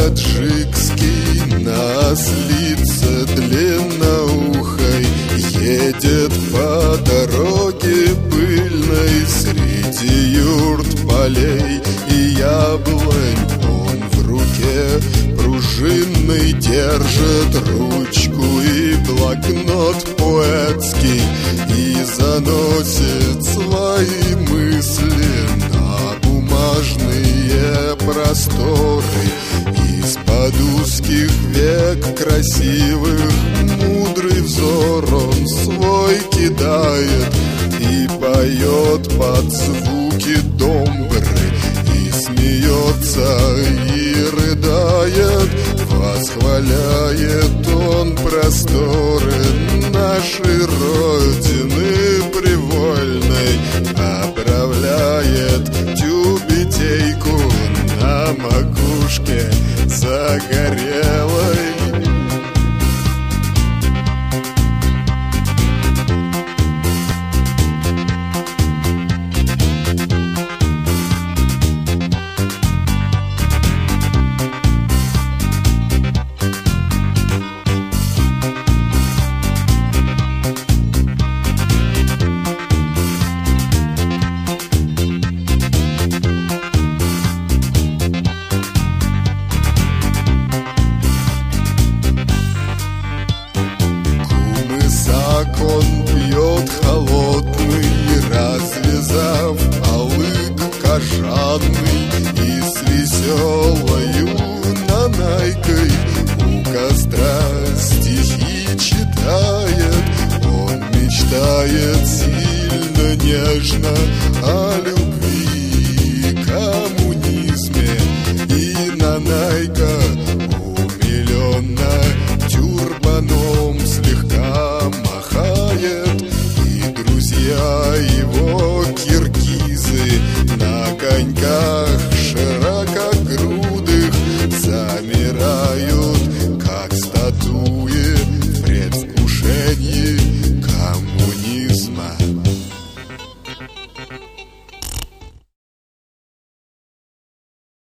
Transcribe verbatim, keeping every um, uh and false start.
таджикский на ослице длинноухой едет по дороге пыльной среди юрт, полей и яблонь. Он в руке пружинный держит ручку и блокнот поэтский и заносит свои мысли на бумажные просторы. Из-под узких век красивых мудрый взор он свой кидает и поет под звуки домбры, и смеется, и рыдает, восхваляет он просторы нашей Родины привольной, оправляет тюбетейку на макушке загорелой. Он пьет холодный, развязав алык кожаный, и с веселою нанайкой у костра стихи читает. Он мечтает сильно, нежно